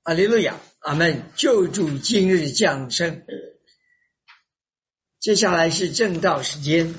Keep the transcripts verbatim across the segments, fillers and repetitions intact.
哈利路亚，阿们。救主今日降生。接下来是正道时间。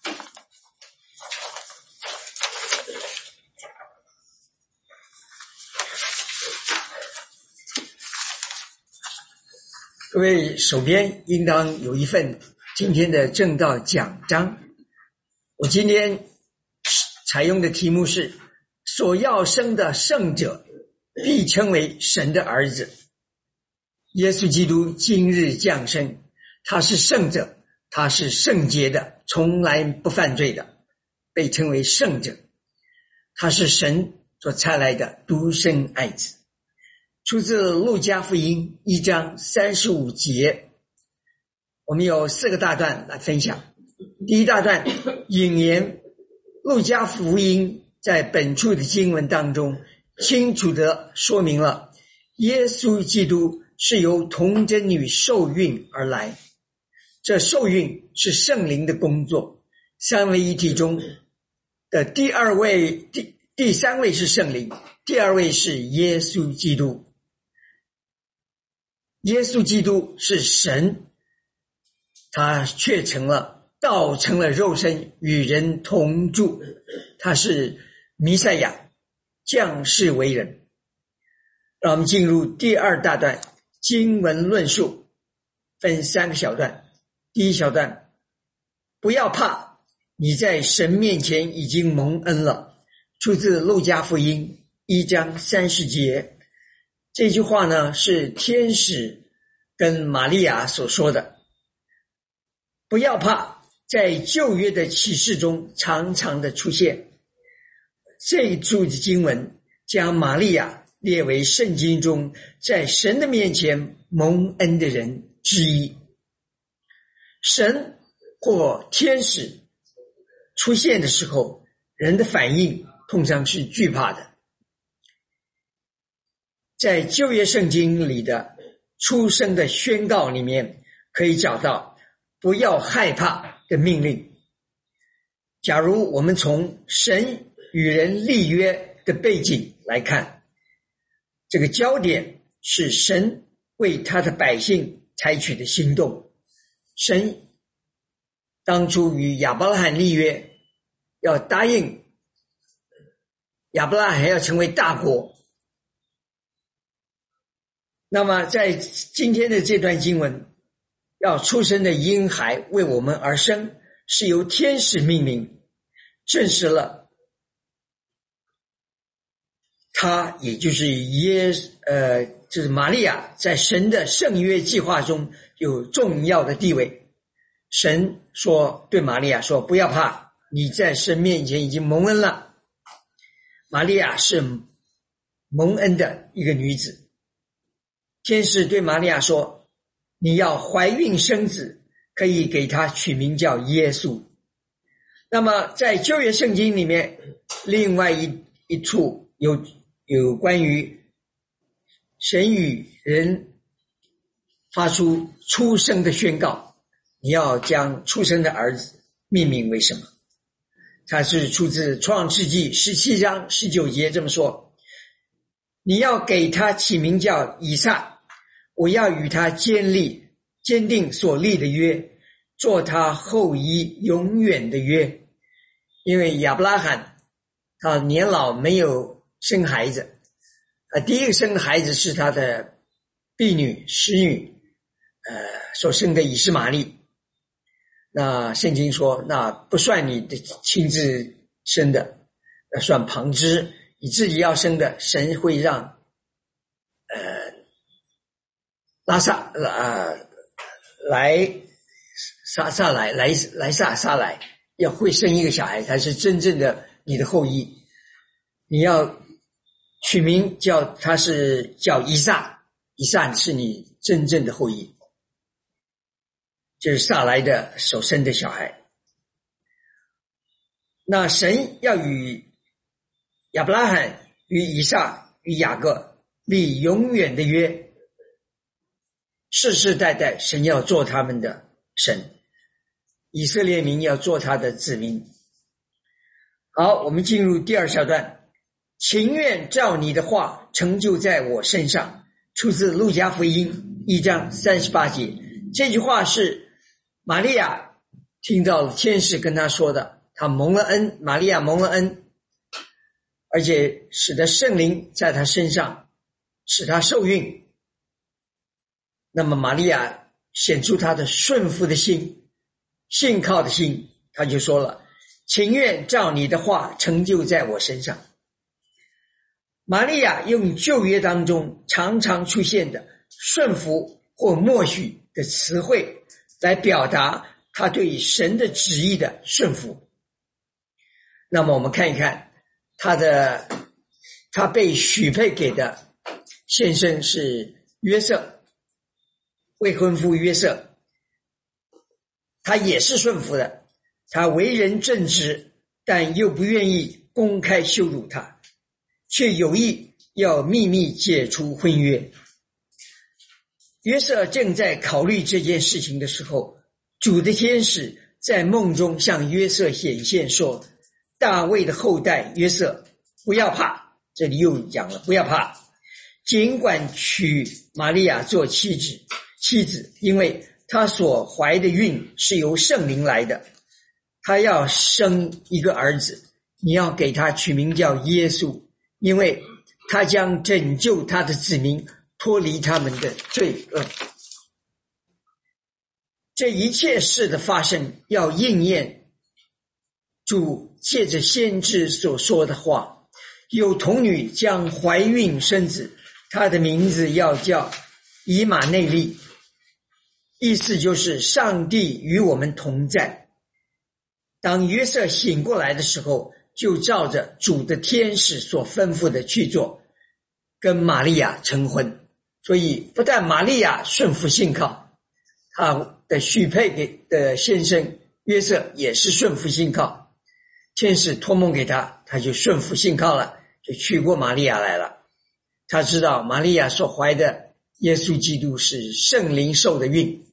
各位手边应当有一份今天的正道讲章。我今天采用的题目是：所要生的圣者必称为神的儿子。耶稣基督今日降生，他是圣者，他是圣洁的，从来不犯罪的，被称为圣者。他是神所差来的独生爱子。出自路加福音一章三十五节。我们有四个大段来分享。第一大段引言路加福音在本处的经文当中清楚地说明了耶稣基督是由童贞女受孕而来，这受孕是圣灵的工作。三位一体中的第二位第第三位是圣灵，第二位是耶稣基督。耶稣基督是神，他却成了道成了肉身，与人同住。他是弥赛亚，降世为人。让我们进入第二大段经文论述，分三个小段。第一小段，不要怕，你在神面前已经蒙恩了，出自路加福音一章三十节。这句话呢，是天使跟玛利亚所说的。不要怕，在旧约的启示中常常的出现。这一处的经文将玛利亚列为圣经中在神的面前蒙恩的人之一。神或天使出现的时候，人的反应通常是惧怕的。在旧约圣经里的出生的宣告里面，可以找到不要害怕的命令。假如我们从神与人立约的背景来看，这个焦点是神为他的百姓采取的行动。神当初与亚伯拉罕立约，要答应亚伯拉罕要成为大国。那么在今天的这段经文，要出生的婴孩为我们而生，是由天使命令，证实了他也就是耶呃，就是玛利亚在神的圣约计划中有重要的地位。神说对玛利亚说，不要怕，你在神面前已经蒙恩了。玛利亚是蒙恩的一个女子。天使对玛利亚说，你要怀孕生子，可以给他取名叫耶稣。那么在旧约圣经里面，另外一一处有有关于神与人发出出生的宣告，你要将出生的儿子命名为什么？它是出自创世纪十七章十九节这么说，你要给他起名叫以撒，我要与他坚立坚定所立的约，做他后裔永远的约。因为亚伯拉罕他年老没有生孩子，呃，第一个生的孩子是他的婢女使女呃所生的以实玛利。那圣经说，那不算你的亲自生的，那算旁支，你自己要生的，神会让呃拉萨呃来撒撒来来来撒撒来要会生一个小孩，才是真正的你的后裔。你要取名叫他是叫以撒，以撒是你真正的后裔，就是撒来的所生的小孩。那神要与亚伯拉罕与以撒与雅各立永远的约，世世代代神要做他们的神，以色列民要做他的子民。好，我们进入第二小段。情愿照你的话成就在我身上， 出自路加福音一章三十八节。这句话是玛利亚听到了天使跟她说的，她蒙了恩，玛利亚蒙了恩，而且使得圣灵在她身上，使她受孕。那么玛利亚显出她的顺服的心，信靠的心，她就说了，情愿照你的话成就在我身上。玛利亚用旧约当中常常出现的顺服或默许的词汇来表达她对神的旨意的顺服。那么我们看一看她的她被许配给的先生是约瑟，未婚夫约瑟，他也是顺服的，他为人正直，但又不愿意公开羞辱他，却有意要秘密解除婚约。约瑟正在考虑这件事情的时候，主的天使在梦中向约瑟显现说，大卫的后代约瑟，不要怕，这里又讲了不要怕，尽管娶玛利亚做妻子妻子，因为她所怀的孕是由圣灵来的，她要生一个儿子，你要给他取名叫耶稣，因为他将拯救他的子民脱离他们的罪恶。这一切事的发生要应验主借着先知所说的话，有童女将怀孕生子，她的名字要叫以马内利，意思就是上帝与我们同在。当约瑟醒过来的时候，就照着主的天使所吩咐的去做，跟玛利亚成婚。所以不但玛利亚顺服信靠，他的许配给的先生约瑟也是顺服信靠，天使托梦给他，他就顺服信靠了，就娶过玛利亚来了。他知道玛利亚所怀的耶稣基督是圣灵受的孕。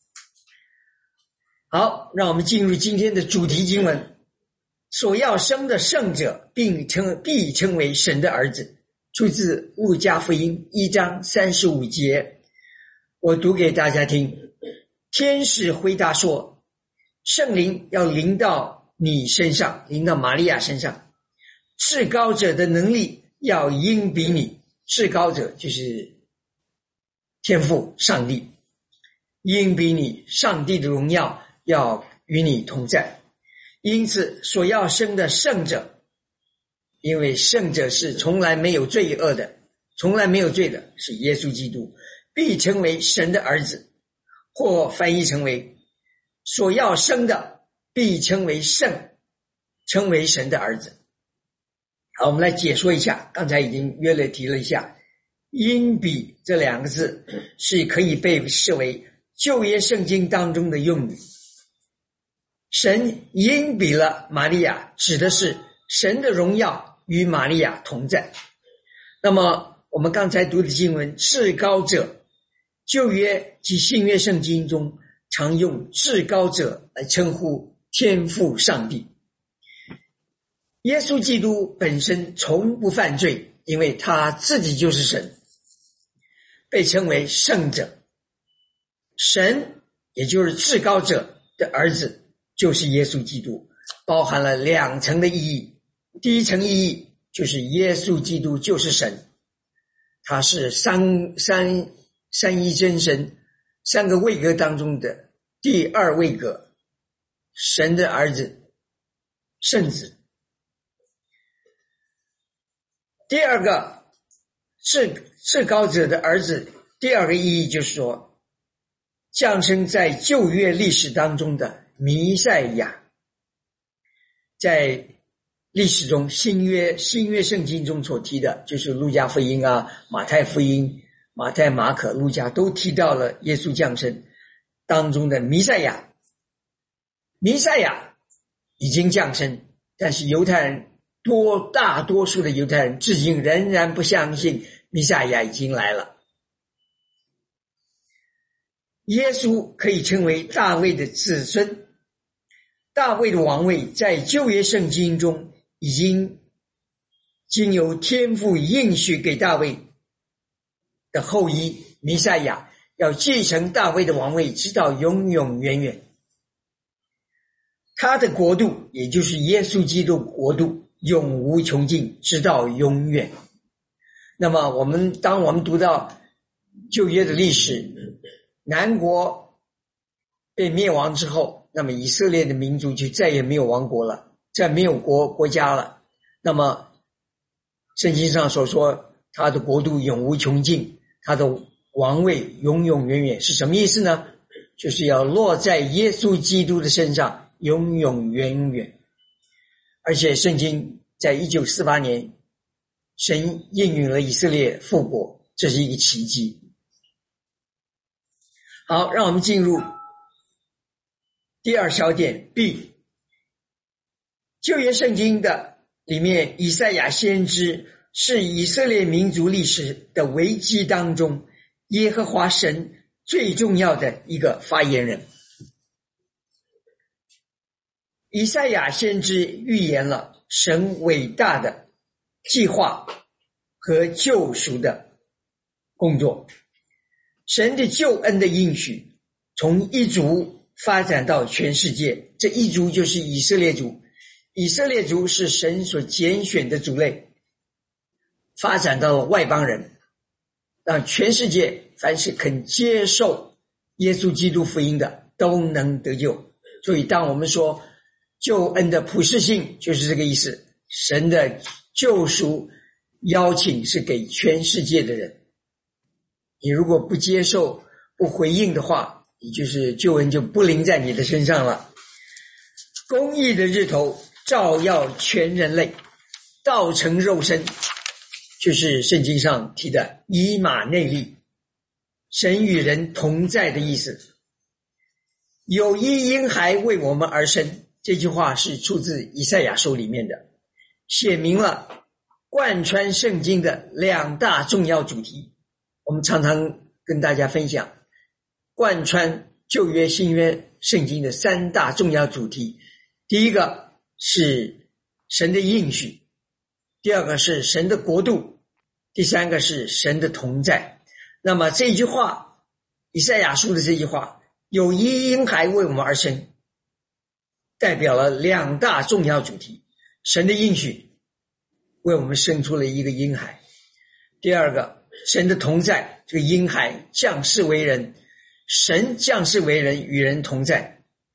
好，让我们进入今天的主题经文。所要生的圣者并称必称为神的儿子，出自路加福音一章三十五节。我读给大家听。天使回答说，圣灵要临到你身上，临到玛利亚身上，至高者的能力要因比你，至高者就是天父上帝，因比你，上帝的荣耀要与你同在。因此所要生的圣者，因为圣者是从来没有罪恶的，从来没有罪的，是耶稣基督，必称为神的儿子，或翻译成为所要生的必称为圣，称为神的儿子。好，我们来解说一下，刚才已经约略提了一下，因比这两个字是可以被视为旧约圣经当中的用语。神因比了玛利亚，指的是神的荣耀与玛利亚同在。那么我们刚才读的经文，至高者，旧约及新约圣经中常用至高者来称呼天父上帝。耶稣基督本身从不犯罪，因为他自己就是神，被称为圣者。神也就是至高者的儿子，就是耶稣基督，包含了两层的意义。第一层意义就是耶稣基督就是神，他是三三三一真神三个位格当中的第二位格，神的儿子，圣子。第二个至至高者的儿子，第二个意义就是说，降生在旧约历史当中的弥赛亚。在历史中，新约新约圣经中所提的，就是路加福音啊、马太福音、马太、马可、路加都提到了耶稣降生当中的弥赛亚。弥赛亚已经降生，但是犹太人多大多数的犹太人至今仍然不相信弥赛亚已经来了。耶稣可以称为大卫的子孙，大卫的王位在旧约圣经中已经经由天父应许给大卫的后裔弥赛亚，要继承大卫的王位，直到永永远远。他的国度，也就是耶稣基督国度，永无穷尽，直到永远。那么我们当我们读到旧约的历史，南国被灭亡之后，那么以色列的民族就再也没有王国了，再没有国国家了。那么圣经上所说他的国度永无穷尽，他的王位永永远远，是什么意思呢？就是要落在耶稣基督的身上，永永远远。而且圣经在一九四八年神应允了以色列复国，这是一个奇迹。好，让我们进入第二小点 B。 旧约圣经的里面，以赛亚先知是以色列民族历史的危机当中耶和华神最重要的一个发言人。以赛亚先知预言了神伟大的计划和救赎的工作，神的救恩的应许从一族发展到全世界，这一族就是以色列族。以色列族是神所拣选的族类，发展到外邦人，让全世界凡是肯接受耶稣基督福音的都能得救。所以当我们说救恩的普世性，就是这个意思，神的救赎邀请是给全世界的人，你如果不接受不回应的话，你就是救恩就不临在你的身上了。公义的日头照耀全人类，道成肉身，就是圣经上提的以马内利，神与人同在的意思。有一婴孩为我们而生，这句话是出自以赛亚书里面的，写明了贯穿圣经的两大重要主题。我们常常跟大家分享贯穿旧约新约圣经的三大重要主题。第一个是神的应许，第二个是神的国度，第三个是神的同在。那么这一句话，以赛亚书的这句话，有一婴孩为我们而生，代表了两大重要主题。神的应许为我们生出了一个婴孩，第二个神的同在，这个婴孩降世为人，神降世为人，与人同在。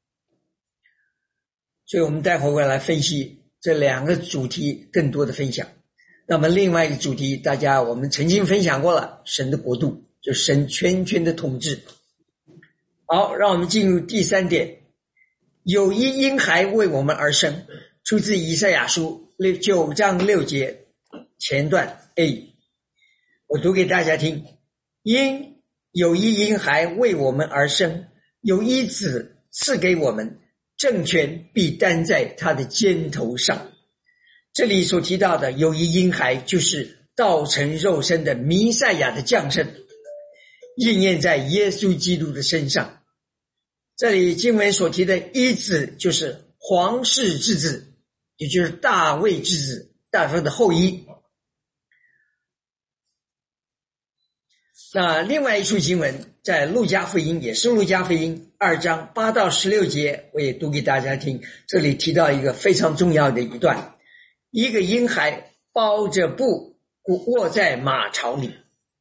所以我们待会儿会来分析这两个主题更多的分享。那么另外一个主题，大家我们曾经分享过了，神的国度，就神全权的统治。好，让我们进入第三点，有一婴孩为我们而生，出自以赛亚书九章六节前段 A， 我读给大家听。因有一婴孩为我们而生，有一子赐给我们，政权必担在他的肩头上。这里所提到的有一婴孩，就是道成肉身的弥赛亚的降生，应验在耶稣基督的身上。这里经文所提的一子，就是皇室之子，也就是大卫之子，大卫的后裔。那另外一处经文在路加福音，也是路加福音二章八到十六节，我也读给大家听。这里提到一个非常重要的一段，一个婴孩包着布卧在马槽里。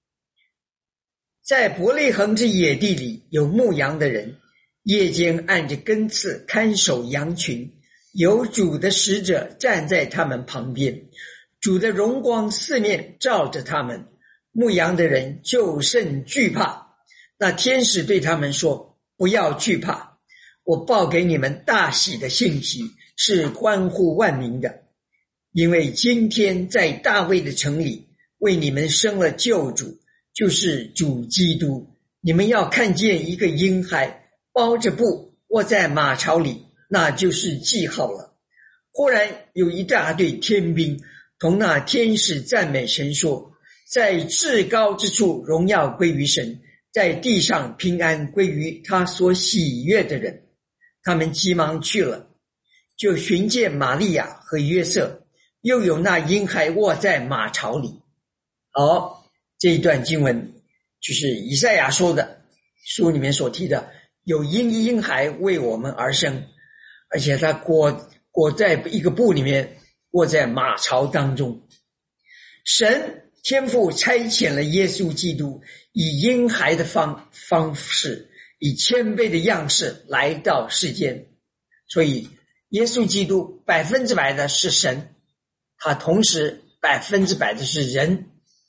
在伯利恒之野地里，有牧羊的人，夜间按着根刺看守羊群，有主的使者站在他们旁边，主的荣光四面照着他们，牧羊的人就甚惧怕。那天使对他们说，不要惧怕，我报给你们大喜的信息，是关乎万民的。因为今天在大卫的城里为你们生了救主，就是主基督。你们要看见一个婴孩包着布卧在马槽里，那就是记号了。忽然有一大队天兵同那天使赞美神说，在至高之处荣耀归于神，在地上平安归于他所喜悦的人。他们急忙去了，就寻见玛利亚和约瑟，又有那婴孩卧在马槽里。好，这一段经文就是以赛亚说的书里面所提的，有婴婴孩为我们而生，而且他裹裹在一个布里面，卧在马槽当中。神天父差遣了耶稣基督，以婴孩的方方式，以谦卑的样式来到世间。所以耶稣基督百分之百的是神，他同时百分之百的是人。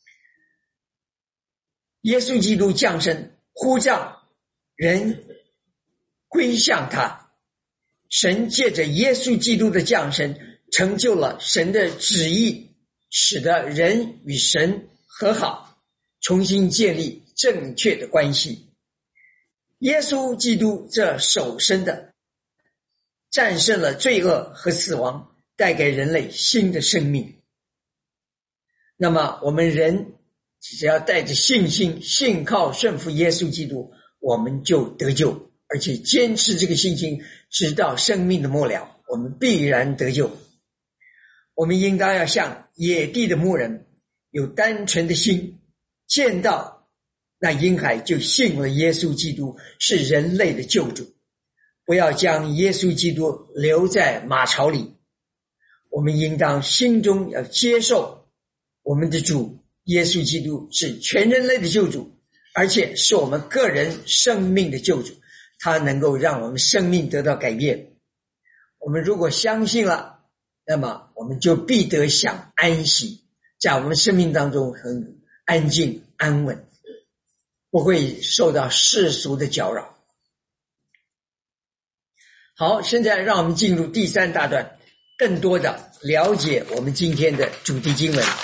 耶稣基督降生，呼召人归向他。神借着耶稣基督的降生，成就了神的旨意，使得人与神和好，重新建立正确的关系。耶稣基督这首生的战胜了罪恶和死亡，带给人类新的生命。那么我们人只要带着信心，信靠顺服耶稣基督，我们就得救，而且坚持这个信心直到生命的末了，我们必然得救。我们应当要像野地的牧人，有单纯的心，见到那婴孩就信了耶稣基督是人类的救主，不要将耶稣基督留在马槽里。我们应当心中要接受我们的主耶稣基督是全人类的救主，而且是我们个人生命的救主，他能够让我们生命得到改变。我们如果相信了，那么我们就必得享安息，在我们生命当中很安静安稳，不会受到世俗的搅扰。好，现在让我们进入第三大段，更多的了解我们今天的主题经文。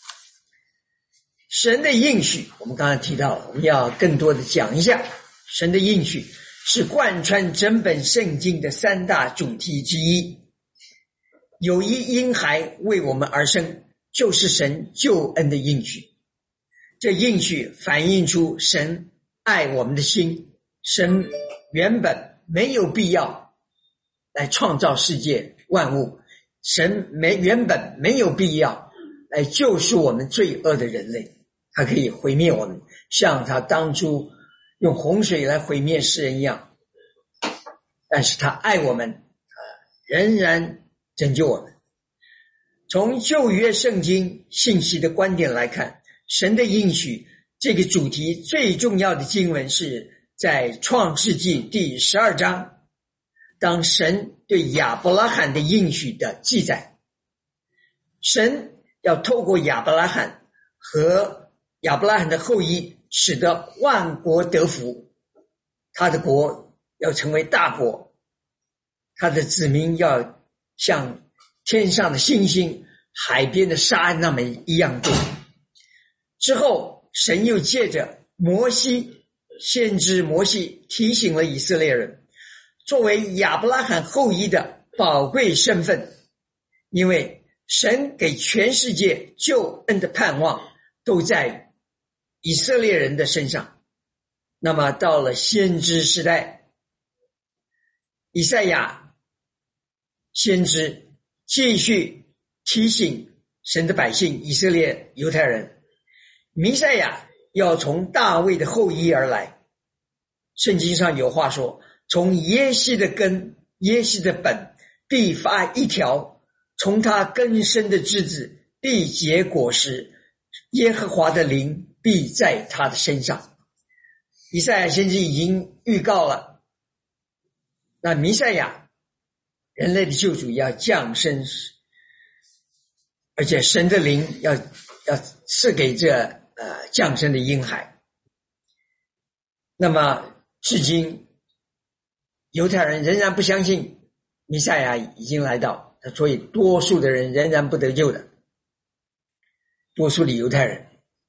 神的应许，我们刚才提到了，我们要更多的讲一下。神的应许是贯穿整本圣经的三大主题之一。有一婴孩为我们而生，就是神救恩的应许。这应许反映出神爱我们的心。神原本没有必要来创造世界万物，神没原本没有必要来救赎我们罪恶的人类，他可以毁灭我们，像他当初用洪水来毁灭世人一样。但是他爱我们，仍然拯救我们。从旧约圣经信息的观点来看，神的应许这个主题最重要的经文是在创世纪第十二章，当神对亚伯拉罕的应许的记载。神要透过亚伯拉罕和亚伯拉罕的后裔，使得万国得福，他的国要成为大国，他的子民要像天上的星星，海边的沙那么一样多。之后神又借着摩西，先知摩西提醒了以色列人，作为亚伯拉罕后裔的宝贵身份，因为神给全世界救恩的盼望都在以色列人的身上。那么到了先知时代，以赛亚先知继续提醒神的百姓以色列犹太人，弥赛亚要从大卫的后裔而来。圣经上有话说，从耶西的根，耶西的本必发一条，从他根生的枝子必结果实，耶和华的灵必在他的身上。以赛亚先知已经预告了，那弥赛亚人类的救主要降生，而且神的灵要要赐给这呃降生的婴孩。那么至今犹太人仍然不相信弥赛亚已经来到，所以多数的人仍然不得救的，多数的犹太人。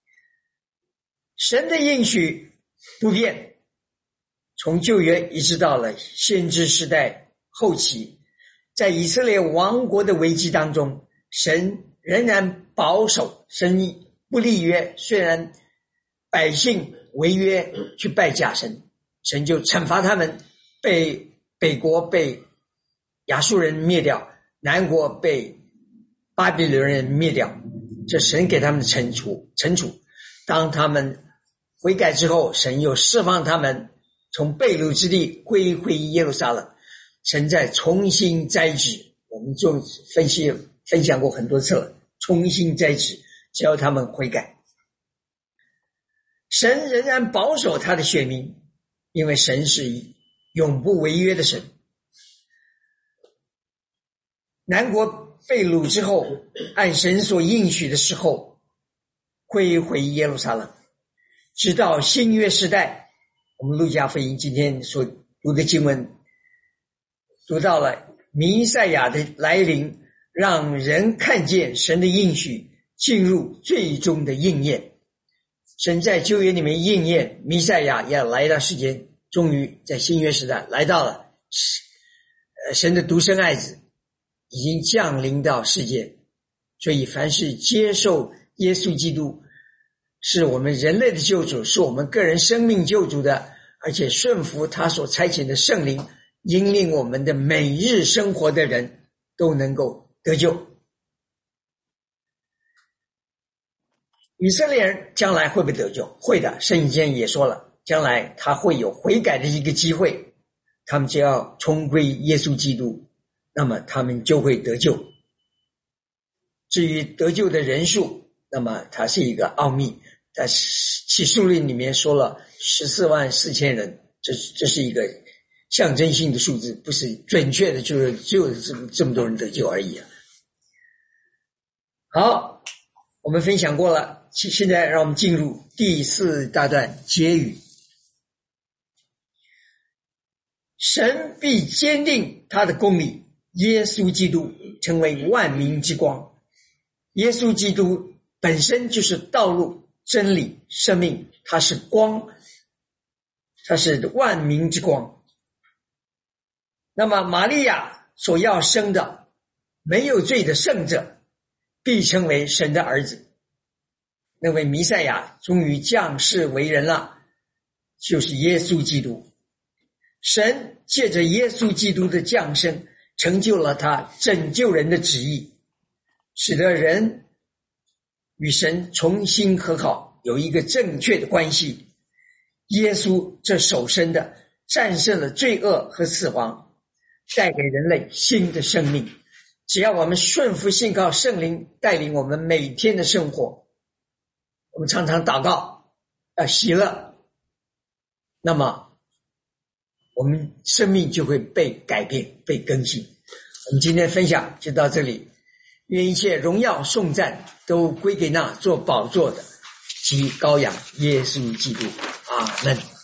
神的应许不变，从旧约一直到了先知时代后期，在以色列王国的危机当中，神仍然保守，神不立约，虽然百姓违约去拜假神，神就惩罚他们，被北国被亚述人灭掉，南国被巴比伦人灭掉，这神给他们的惩处惩处当他们悔改之后，神又释放他们从被掳之地归回耶路撒冷，神再重新栽植，我们就分析分享过很多次了，重新栽植，只要他们悔改。神仍然保守他的选民，因为神是永不违约的神。南国被掳之后，按神所应许的时候归回耶路撒冷，直到新约时代，我们路加福音今天所读的经文读到了弥赛亚的来临，让人看见神的应许进入最终的应验。神在旧约里面应验弥赛亚要来到世间，终于在新约时代来到了，神的独生爱子已经降临到世界。所以凡是接受耶稣基督是我们人类的救主，是我们个人生命救主的，而且顺服他所差遣的圣灵引领我们的每日生活的人，都能够得救。以色列人将来会不会得救？会的，圣经间也说了，将来他会有悔改的一个机会，他们只要重归耶稣基督，那么他们就会得救。至于得救的人数，那么它是一个奥秘，在启示录里面说了十四万四千人，这这是一个象征性的数字，不是准确的，就是只有这么这么多人得救而已啊。好，我们分享过了，现在让我们进入第四大段结语。神必坚定他的公理，耶稣基督成为万民之光。耶稣基督本身就是道路、真理、生命，他是光，他是万民之光。那么玛利亚所要生的没有罪的圣者，必成为神的儿子。那位弥赛亚终于降世为人了，就是耶稣基督。神借着耶稣基督的降生，成就了他拯救人的旨意，使得人与神重新和好，有一个正确的关系。耶稣这首生的战胜了罪恶和死亡，带给人类新的生命。只要我们顺服信靠圣灵带领我们每天的生活，我们常常祷告要喜乐，那么我们生命就会被改变，被更新。我们今天分享就到这里，愿一切荣耀颂赞都归给那做宝座的及羔羊耶稣基督。阿们。